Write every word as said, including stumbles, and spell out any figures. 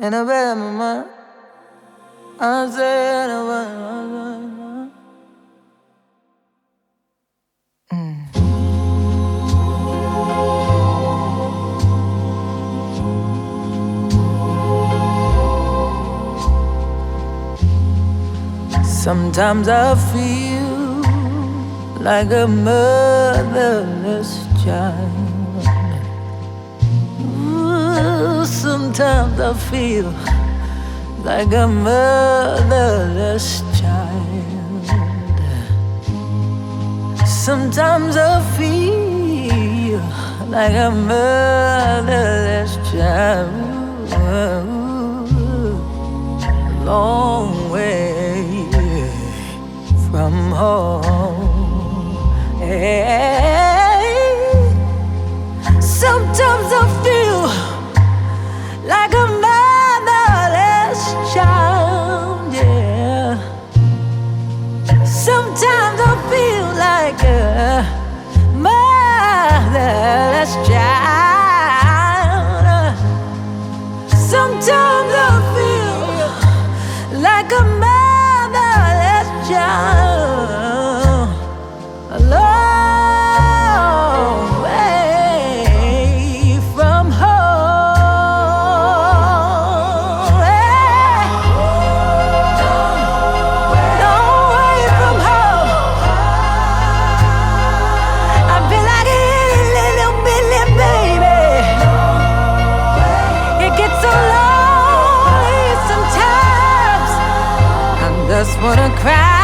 in a bed, mama. I said, mm. Sometimes I feel like a motherless child. Ooh, sometimes I feel like a motherless child. Sometimes I feel like a motherless child. Long way from home. Hey. Sometimes I feel like a motherless child, yeah. Sometimes I feel like a motherless child. Sometimes I feel like a motherless child, a long way from home. Hey. Long way from home. I feel like a little bitty baby. It gets so lonely sometimes. I just wanna cry.